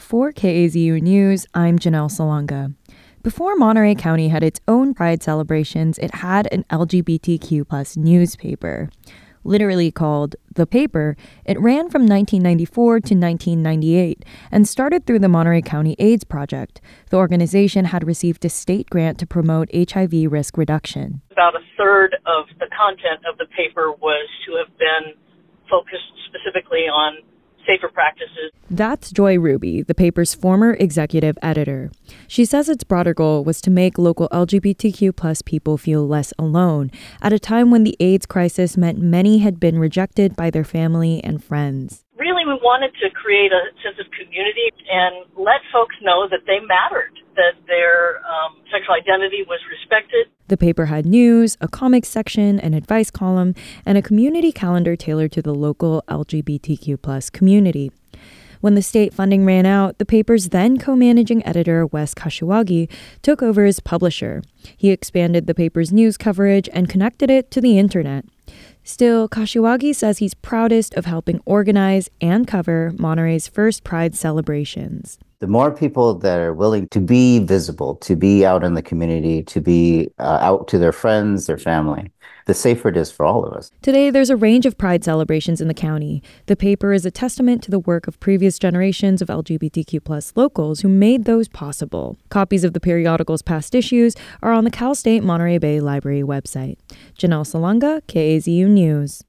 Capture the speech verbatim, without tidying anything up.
For K A Z U News, I'm Janelle Salonga. Before Monterey County had its own Pride celebrations, it had an L G B T Q plus newspaper. Literally called The Paper, it ran from nineteen ninety-four to nineteen ninety-eight and started through the Monterey County AIDS Project. The organization had received a state grant to promote H I V risk reduction. About a third of the content of the paper was to have been focused specifically on safer practices. That's Joy Ruby, the paper's former executive editor. She says its broader goal was to make local L G B T Q plus people feel less alone at a time when the AIDS crisis meant many had been rejected by their family and friends. Really, we wanted to create a sense of community and let folks know that they mattered, that their um, sexual identity was respected. The paper had news, a comics section, an advice column, and a community calendar tailored to the local L G B T Q plus community. When the state funding ran out, the paper's then co-managing editor, Wes Kashiwagi, took over as publisher. He expanded the paper's news coverage and connected it to the internet. Still, Kashiwagi says he's proudest of helping organize and cover Monterey's first Pride celebrations. The more people that are willing to be visible, to be out in the community, to be uh, out to their friends, their family, the safer it is for all of us. Today, there's a range of Pride celebrations in the county. The paper is a testament to the work of previous generations of L G B T Q plus locals who made those possible. Copies of the periodical's past issues are on the Cal State Monterey Bay Library website. Janelle Salonga, K A Z U News.